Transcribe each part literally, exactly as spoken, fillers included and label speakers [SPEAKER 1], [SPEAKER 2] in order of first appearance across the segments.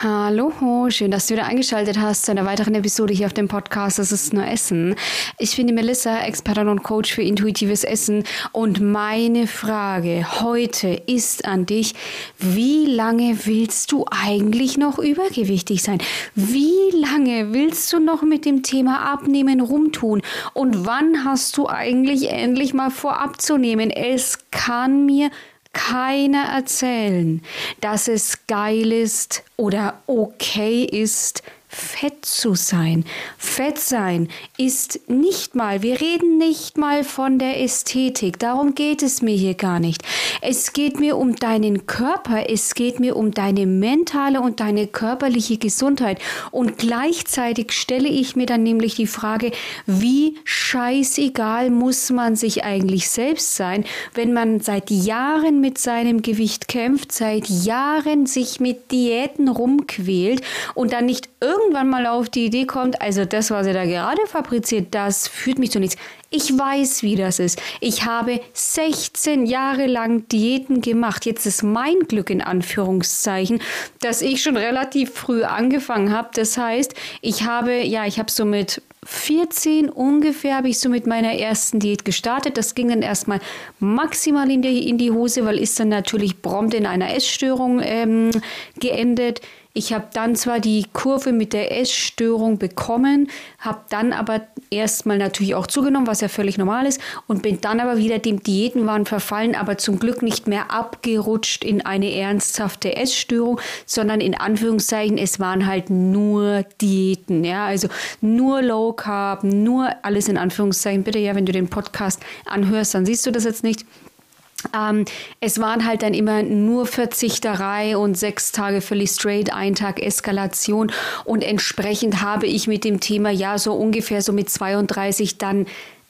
[SPEAKER 1] Hallo, schön, dass du wieder eingeschaltet hast zu einer weiteren Episode hier auf dem Podcast Das ist nur Essen. Ich bin die Melissa, Expertin und Coach für intuitives Essen und meine Frage heute ist an dich, wie lange willst du eigentlich noch übergewichtig sein? Wie lange willst du noch mit dem Thema Abnehmen rumtun? Und wann hast du eigentlich endlich mal vor abzunehmen? Es kann mir keiner erzählen, dass es geil ist oder okay ist, fett zu sein. Fett sein ist nicht mal, wir reden nicht mal von der Ästhetik, darum geht es mir hier gar nicht. Es geht mir um deinen Körper, es geht mir um deine mentale und deine körperliche Gesundheit. Und gleichzeitig stelle ich mir dann nämlich die Frage, wie scheißegal muss man sich eigentlich selbst sein, wenn man seit Jahren mit seinem Gewicht kämpft, seit Jahren sich mit Diäten rumquält und dann nicht irgendwann mal auf die Idee kommt, also das, was ihr da gerade fabriziert, das führt mich zu nichts. Ich weiß, wie das ist. Ich habe sechzehn Jahre lang Diäten gemacht. Jetzt ist mein Glück in Anführungszeichen, dass ich schon relativ früh angefangen habe. Das heißt, ich habe, ja, ich habe so mit vierzehn ungefähr, habe ich so mit meiner ersten Diät gestartet. Das ging dann erstmal maximal in die, in die Hose, weil ist dann natürlich prompt in einer Essstörung ähm, geendet. Ich habe dann zwar die Kurve mit der Essstörung bekommen, habe dann aber erstmal natürlich auch zugenommen, was ja völlig normal ist, und bin dann aber wieder dem Diätenwahn verfallen, aber zum Glück nicht mehr abgerutscht in eine ernsthafte Essstörung, sondern in Anführungszeichen, es waren halt nur Diäten, ja, also nur Low Carb, nur alles in Anführungszeichen. Bitte, ja, wenn du den Podcast anhörst, dann siehst du das jetzt nicht. Ähm, es waren halt dann immer nur Verzichterei und sechs Tage völlig straight, ein Tag Eskalation, und entsprechend habe ich mit dem Thema ja so ungefähr so mit zweiunddreißig dann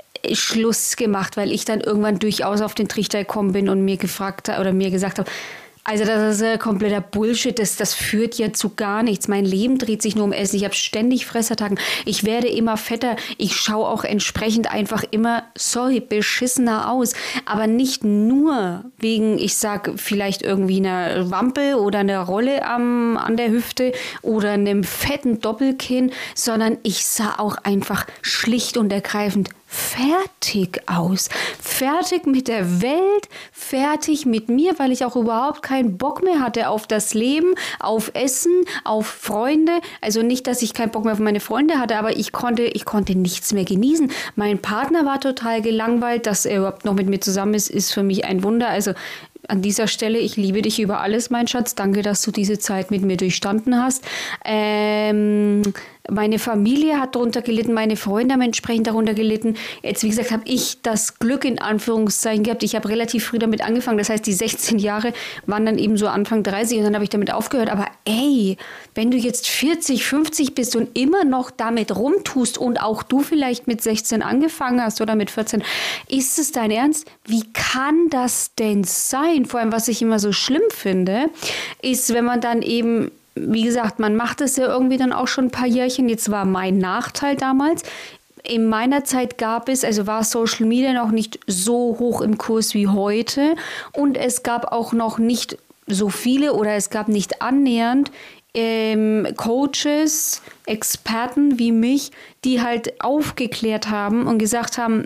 [SPEAKER 1] Schluss gemacht, weil ich dann irgendwann durchaus auf den Trichter gekommen bin und mir gefragt oder mir gesagt habe, also das ist äh, kompletter Bullshit, das, das führt ja zu gar nichts. Mein Leben dreht sich nur um Essen, ich habe ständig Fressattacken, ich werde immer fetter, ich schaue auch entsprechend einfach immer, sorry, beschissener aus. Aber nicht nur wegen, ich sag vielleicht irgendwie einer Wampe oder einer Rolle am, an der Hüfte oder einem fetten Doppelkinn, sondern ich sah auch einfach schlicht und ergreifend fertig aus. Fertig mit der Welt, fertig mit mir, weil ich auch überhaupt keinen Bock mehr hatte auf das Leben, auf Essen, auf Freunde. Also nicht, dass ich keinen Bock mehr auf meine Freunde hatte, aber ich konnte, ich konnte nichts mehr genießen. Mein Partner war total gelangweilt, dass er überhaupt noch mit mir zusammen ist, ist für mich ein Wunder. Also an dieser Stelle, ich liebe dich über alles, mein Schatz. Danke, dass du diese Zeit mit mir durchstanden hast. Ähm, meine Familie hat darunter gelitten, meine Freunde haben entsprechend darunter gelitten. Jetzt, wie gesagt, habe ich das Glück in Anführungszeichen gehabt. Ich habe relativ früh damit angefangen. Das heißt, die sechzehn Jahre waren dann eben so Anfang dreißig und dann habe ich damit aufgehört. Aber ey, wenn du jetzt vierzig, fünfzig bist und immer noch damit rumtust und auch du vielleicht mit sechzehn angefangen hast oder mit vierzehn, ist es dein Ernst? Wie kann das denn sein? Vor allem, was ich immer so schlimm finde, ist, wenn man dann eben, wie gesagt, man macht es ja irgendwie dann auch schon ein paar Jährchen. Jetzt war mein Nachteil damals. In meiner Zeit gab es, also war Social Media noch nicht so hoch im Kurs wie heute. Und es gab auch noch nicht so viele oder es gab nicht annähernd ähm, Coaches, Experten wie mich, die halt aufgeklärt haben und gesagt haben,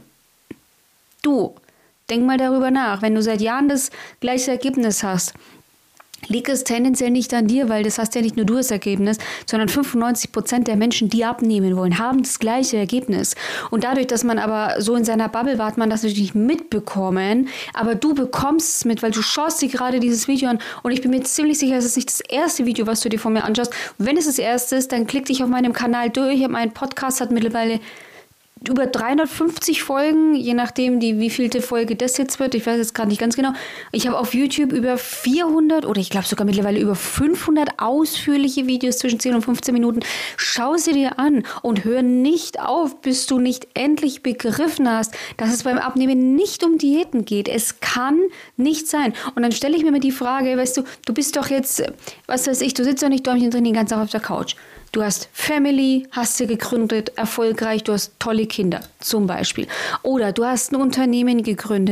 [SPEAKER 1] du, denk mal darüber nach, wenn du seit Jahren das gleiche Ergebnis hast, liegt es tendenziell nicht an dir, weil das hast ja nicht nur du das Ergebnis, sondern fünfundneunzig Prozent der Menschen, die abnehmen wollen, haben das gleiche Ergebnis. Und dadurch, dass man aber so in seiner Bubble war, hat man das natürlich nicht mitbekommen, aber du bekommst es mit, weil du schaust dir gerade dieses Video an und ich bin mir ziemlich sicher, es ist nicht das erste Video, was du dir von mir anschaust. Wenn es das erste ist, dann klick dich auf meinem Kanal durch. Mein Podcast hat mittlerweile über dreihundertfünfzig Folgen, je nachdem, die wievielte Folge das jetzt wird. Ich weiß jetzt gerade nicht ganz genau. Ich habe auf YouTube über vierhundert oder ich glaube sogar mittlerweile über fünfhundert ausführliche Videos zwischen zehn und fünfzehn Minuten. Schau sie dir an und hör nicht auf, bis du nicht endlich begriffen hast, dass es beim Abnehmen nicht um Diäten geht. Es kann nicht sein. Und dann stelle ich mir mal die Frage, weißt du, du bist doch jetzt, was weiß ich, du sitzt doch nicht Däumchen drin den ganzen Tag auf der Couch. Du hast Family, hast sie gegründet, erfolgreich, du hast tolle Kinder zum Beispiel. Oder du hast ein Unternehmen gegründet,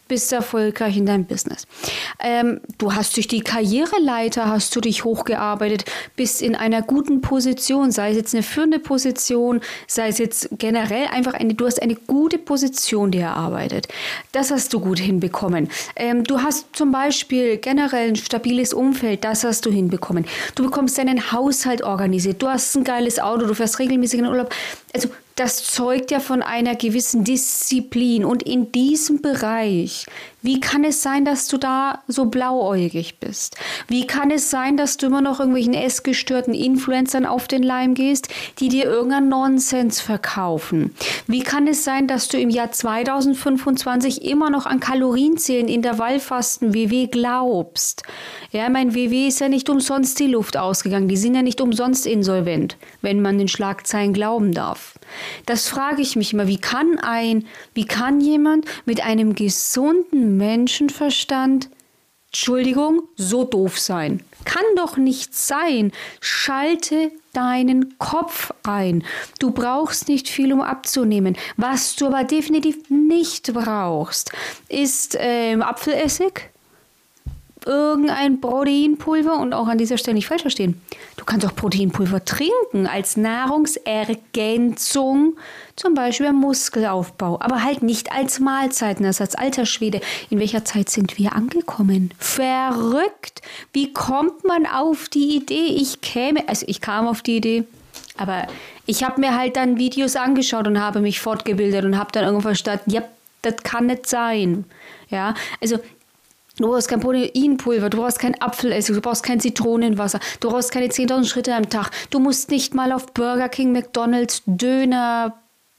[SPEAKER 1] bist erfolgreich in deinem Business. Ähm, du hast durch die Karriereleiter, hast du dich hochgearbeitet, bist in einer guten Position, sei es jetzt eine führende Position, sei es jetzt generell einfach eine, du hast eine gute Position dir erarbeitet. Das hast du gut hinbekommen. Ähm, du hast zum Beispiel generell ein stabiles Umfeld, das hast du hinbekommen. Du bekommst deinen Haushalt organisiert, du hast ein geiles Auto, du fährst regelmäßig in den Urlaub. Also das zeugt ja von einer gewissen Disziplin. Und in diesem Bereich, wie kann es sein, dass du da so blauäugig bist? Wie kann es sein, dass du immer noch irgendwelchen essgestörten Influencern auf den Leim gehst, die dir irgendeinen Nonsens verkaufen? Wie kann es sein, dass du im Jahr zweitausendfünfundzwanzig immer noch an Kalorienzählen, Intervallfasten, W W glaubst? Ja, mein W W ist ja nicht umsonst die Luft ausgegangen. Die sind ja nicht umsonst insolvent, wenn man den Schlagzeilen glauben darf. Das frage ich mich immer, wie kann ein, wie kann jemand mit einem gesunden Menschenverstand, Entschuldigung, so doof sein? Kann doch nicht sein. Schalte deinen Kopf ein. Du brauchst nicht viel, um abzunehmen. Was du aber definitiv nicht brauchst, ist ähm, Apfelessig, irgendein Proteinpulver und auch an dieser Stelle nicht falsch verstehen. Du kannst auch Proteinpulver trinken als Nahrungsergänzung, zum Beispiel beim Muskelaufbau, aber halt nicht als Mahlzeitenersatz. Alter Schwede, in welcher Zeit sind wir angekommen? Verrückt! Wie kommt man auf die Idee? Ich käme, also ich kam auf die Idee, aber ich habe mir halt dann Videos angeschaut und habe mich fortgebildet und habe dann irgendwann verstanden, ja, das kann nicht sein. Ja, also du brauchst kein Proteinpulver, du brauchst kein Apfelessig, du brauchst kein Zitronenwasser, du brauchst keine zehntausend Schritte am Tag. Du musst nicht mal auf Burger King, McDonald's, Döner,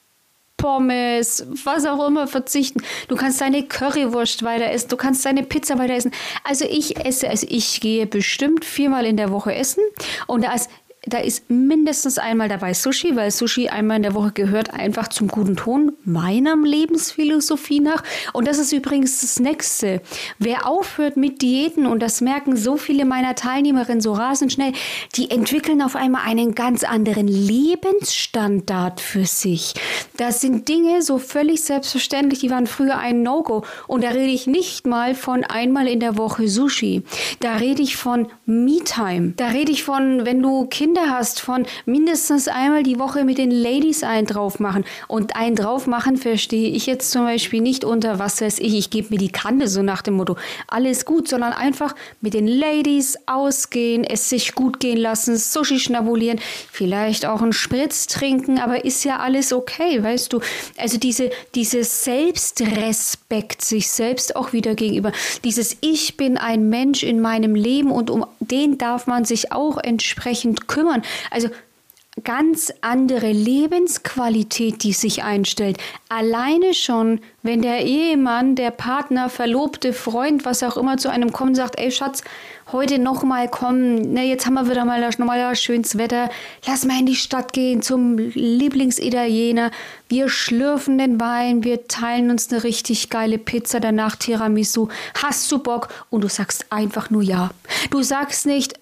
[SPEAKER 1] Pommes, was auch immer verzichten. Du kannst deine Currywurst weiter essen, du kannst deine Pizza weiter essen. Also ich esse, also ich gehe bestimmt viermal in der Woche essen und da ist Da ist mindestens einmal dabei Sushi, weil Sushi einmal in der Woche gehört einfach zum guten Ton meiner Lebensphilosophie nach. Und das ist übrigens das Nächste. Wer aufhört mit Diäten, und das merken so viele meiner Teilnehmerinnen so rasend schnell, die entwickeln auf einmal einen ganz anderen Lebensstandard für sich. Das sind Dinge so völlig selbstverständlich, die waren früher ein No-Go. Und da rede ich nicht mal von einmal in der Woche Sushi. Da rede ich von Me-Time. Da rede ich von, wenn du Kinder hast, von mindestens einmal die Woche mit den Ladies einen drauf machen. Und einen drauf machen verstehe ich jetzt zum Beispiel nicht unter, was weiß ich, ich gebe mir die Kante, so nach dem Motto, alles gut, sondern einfach mit den Ladies ausgehen, es sich gut gehen lassen, Sushi schnabulieren, vielleicht auch einen Spritz trinken, aber ist ja alles okay, weißt du. Also diese, dieses Selbstrespekt, sich selbst auch wieder gegenüber, dieses Ich bin ein Mensch in meinem Leben und um den darf man sich auch entsprechend kümmern. Also ganz andere Lebensqualität, die sich einstellt. Alleine schon, wenn der Ehemann, der Partner, Verlobte, Freund, was auch immer zu einem kommt und sagt, ey Schatz, heute noch mal kommen, ne, jetzt haben wir wieder mal das normale schönes Wetter, lass mal in die Stadt gehen zum Lieblingsitaliener, wir schlürfen den Wein, wir teilen uns eine richtig geile Pizza, danach Tiramisu, hast du Bock? Und du sagst einfach nur ja. Du sagst nicht,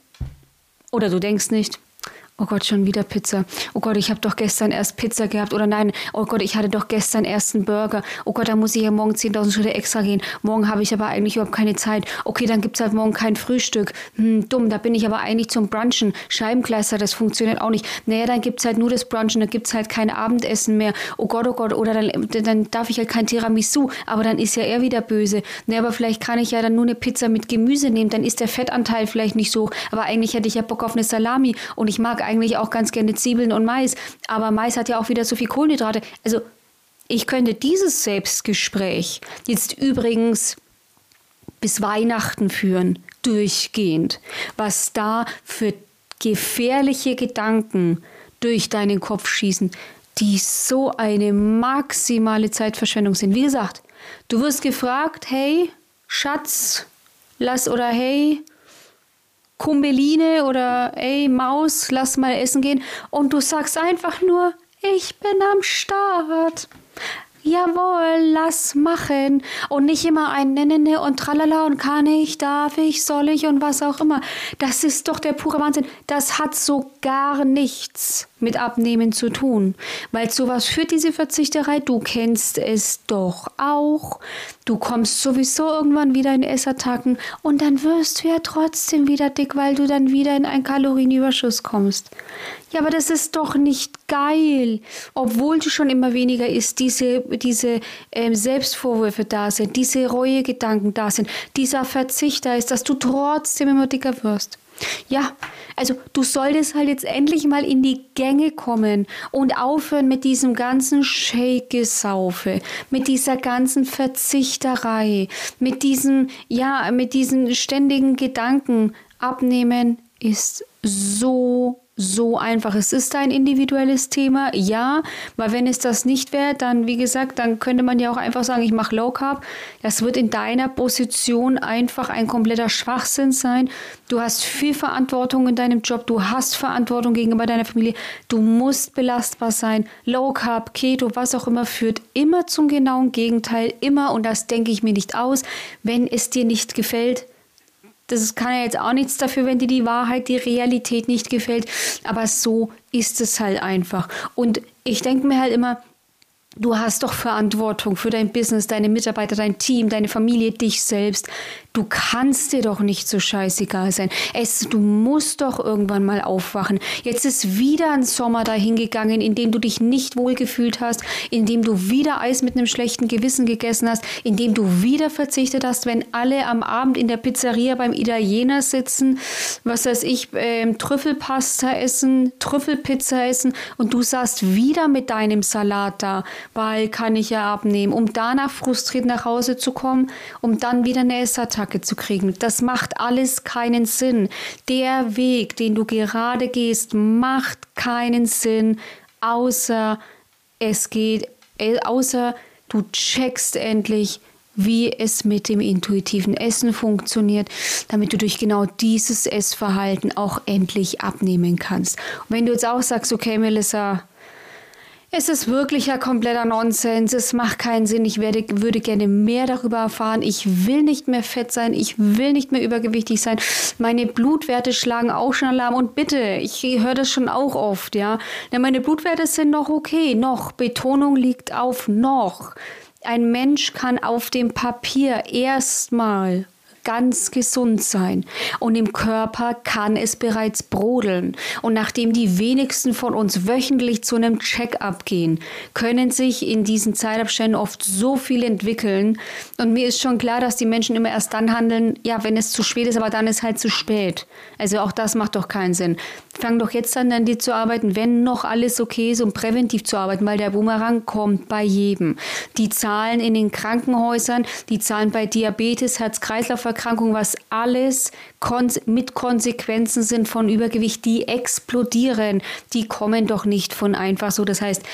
[SPEAKER 1] oder du denkst nicht, oh Gott, schon wieder Pizza. Oh Gott, ich habe doch gestern erst Pizza gehabt. Oder nein, oh Gott, ich hatte doch gestern erst einen Burger. Oh Gott, da muss ich ja morgen zehntausend Schritte extra gehen. Morgen habe ich aber eigentlich überhaupt keine Zeit. Okay, dann gibt es halt morgen kein Frühstück. Hm, dumm, da bin ich aber eigentlich zum Brunchen. Scheibenkleister, das funktioniert auch nicht. Naja, dann gibt es halt nur das Brunchen, dann gibt es halt kein Abendessen mehr. Oh Gott, oh Gott, oder dann, dann darf ich halt kein Tiramisu. Aber dann ist ja er wieder böse. Naja, aber vielleicht kann ich ja dann nur eine Pizza mit Gemüse nehmen. Dann ist der Fettanteil vielleicht nicht so hoch. Aber eigentlich hätte ich ja Bock auf eine Salami. Und ich mag eigentlich auch ganz gerne Zwiebeln und Mais, aber Mais hat ja auch wieder so viel Kohlenhydrate. Also ich könnte dieses Selbstgespräch jetzt übrigens bis Weihnachten führen, durchgehend, was da für gefährliche Gedanken durch deinen Kopf schießen, die so eine maximale Zeitverschwendung sind. Wie gesagt, du wirst gefragt, hey, Schatz, lass oder hey, Kumbeline oder ey Maus, lass mal essen gehen und du sagst einfach nur, ich bin am Start. Jawohl, lass machen. Und nicht immer ein Nennene und tralala und kann ich, darf ich, soll ich und was auch immer. Das ist doch der pure Wahnsinn. Das hat so gar nichts mit Abnehmen zu tun. Weil zu was führt diese Verzichterei? Du kennst es doch auch. Du kommst sowieso irgendwann wieder in Essattacken und dann wirst du ja trotzdem wieder dick, weil du dann wieder in einen Kalorienüberschuss kommst. Ja, aber das ist doch nicht geil. Obwohl du schon immer weniger isst, diese, diese ähm, Selbstvorwürfe da sind, diese Reuegedanken da sind, dieser Verzicht da ist, dass du trotzdem immer dicker wirst. Ja, also du solltest halt jetzt endlich mal in die Gänge kommen und aufhören mit diesem ganzen Shake-Gesaufe, mit dieser ganzen Verzichterei, mit diesem, ja, mit diesen ständigen Gedanken. Abnehmen ist so so einfach. Es ist ein individuelles Thema, ja, weil wenn es das nicht wäre, dann, wie gesagt, dann könnte man ja auch einfach sagen, ich mache Low Carb. Das wird in deiner Position einfach ein kompletter Schwachsinn sein. Du hast viel Verantwortung in deinem Job, du hast Verantwortung gegenüber deiner Familie, du musst belastbar sein. Low Carb, Keto, was auch immer, führt immer zum genauen Gegenteil, immer, und das denke ich mir nicht aus, wenn es dir nicht gefällt. Das kann ja jetzt auch nichts dafür, wenn dir die Wahrheit, die Realität nicht gefällt. Aber so ist es halt einfach. Und ich denke mir halt immer, du hast doch Verantwortung für dein Business, deine Mitarbeiter, dein Team, deine Familie, dich selbst. Du kannst dir doch nicht so scheißegal sein. Es, du musst doch irgendwann mal aufwachen. Jetzt ist wieder ein Sommer dahingegangen, in dem du dich nicht wohlgefühlt hast, in dem du wieder Eis mit einem schlechten Gewissen gegessen hast, in dem du wieder verzichtet hast, wenn alle am Abend in der Pizzeria beim Italiener sitzen, was weiß ich, äh, Trüffelpasta essen, Trüffelpizza essen und du saßt wieder mit deinem Salat da, weil kann ich ja abnehmen, um danach frustriert nach Hause zu kommen, um dann wieder eine Essattacke zu kriegen. Das macht alles keinen Sinn. Der Weg, den du gerade gehst, macht keinen Sinn, außer es geht, außer du checkst endlich, wie es mit dem intuitiven Essen funktioniert, damit du durch genau dieses Essverhalten auch endlich abnehmen kannst. Und wenn du jetzt auch sagst, okay, Melissa, es ist wirklich ja kompletter Nonsens, es macht keinen Sinn, ich werde, würde gerne mehr darüber erfahren, ich will nicht mehr fett sein, ich will nicht mehr übergewichtig sein, meine Blutwerte schlagen auch schon Alarm und bitte, ich höre das schon auch oft, ja, denn meine Blutwerte sind noch okay, noch, Betonung liegt auf noch. Ein Mensch kann auf dem Papier erstmal ganz gesund sein und im Körper kann es bereits brodeln. Und nachdem die wenigsten von uns wöchentlich zu einem Check-up gehen, können sich in diesen Zeitabständen oft so viel entwickeln. Und mir ist schon klar, dass die Menschen immer erst dann handeln, ja, wenn es zu spät ist, aber dann ist halt zu spät. Also auch das macht doch keinen Sinn. Fang doch jetzt an, an dir zu arbeiten, wenn noch alles okay ist, um präventiv zu arbeiten, weil der Boomerang kommt bei jedem. Die Zahlen in den Krankenhäusern, die Zahlen bei Diabetes, Herz-Kreislauf-Erkrankungen, was alles kon- mit Konsequenzen sind von Übergewicht, die explodieren, die kommen doch nicht von einfach so. Das heißt,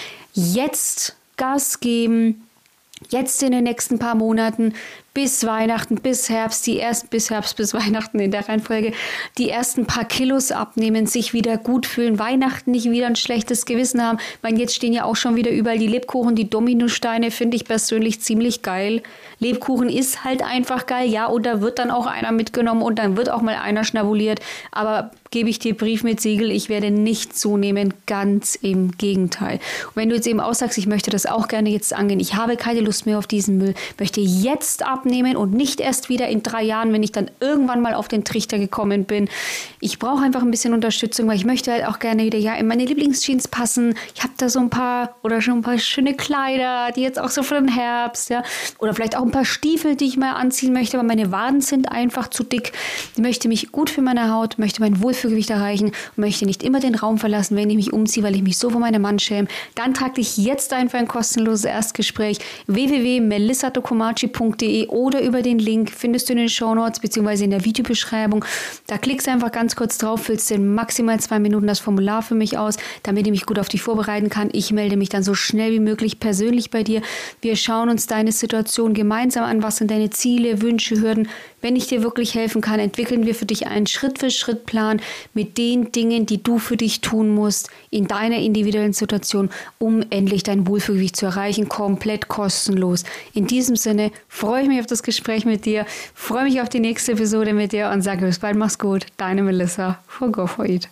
[SPEAKER 1] jetzt Gas geben, jetzt in den nächsten paar Monaten, bis Weihnachten, bis Herbst, die ersten, bis Herbst, bis Weihnachten in der Reihenfolge, die ersten paar Kilos abnehmen, sich wieder gut fühlen, Weihnachten nicht wieder ein schlechtes Gewissen haben. Ich meine, jetzt stehen ja auch schon wieder überall die Lebkuchen, die Dominosteine, finde ich persönlich ziemlich geil. Lebkuchen ist halt einfach geil, ja, und da wird dann auch einer mitgenommen und dann wird auch mal einer schnabuliert, aber gebe ich dir Brief mit Siegel, ich werde nicht zunehmen, ganz im Gegenteil. Und wenn du jetzt eben auch sagst, ich möchte das auch gerne jetzt angehen, ich habe keine Lust mehr auf diesen Müll, möchte jetzt abnehmen und nicht erst wieder in drei Jahren, wenn ich dann irgendwann mal auf den Trichter gekommen bin. Ich brauche einfach ein bisschen Unterstützung, weil ich möchte halt auch gerne wieder ja in meine Lieblingsjeans passen. Ich habe da so ein paar oder schon ein paar schöne Kleider, die jetzt auch so für den Herbst, ja, oder vielleicht auch ein paar Stiefel, die ich mal anziehen möchte, aber meine Waden sind einfach zu dick. Ich möchte mich gut für meine Haut, möchte mein Wohlfühlgewicht erreichen und möchte nicht immer den Raum verlassen, wenn ich mich umziehe, weil ich mich so vor meinem Mann schäme. Dann trag dich jetzt ein für ein kostenloses Erstgespräch w w w punkt melissa tokomachi punkt d e oder über den Link findest du in den Shownotes bzw. in der Videobeschreibung. Da klickst du einfach ganz kurz drauf, füllst in maximal zwei Minuten das Formular für mich aus, damit ich mich gut auf dich vorbereiten kann. Ich melde mich dann so schnell wie möglich persönlich bei dir. Wir schauen uns deine Situation gemeinsam an. Was sind deine Ziele, Wünsche, Hürden? Wenn ich dir wirklich helfen kann, entwickeln wir für dich einen Schritt-für-Schritt-Plan mit den Dingen, die du für dich tun musst in deiner individuellen Situation, um endlich dein Wohlfühlgewicht zu erreichen, komplett kostenlos. In diesem Sinne freue ich mich auf das Gespräch mit dir, freue mich auf die nächste Episode mit dir und sage bis bald, mach's gut, deine Melissa von Go For It.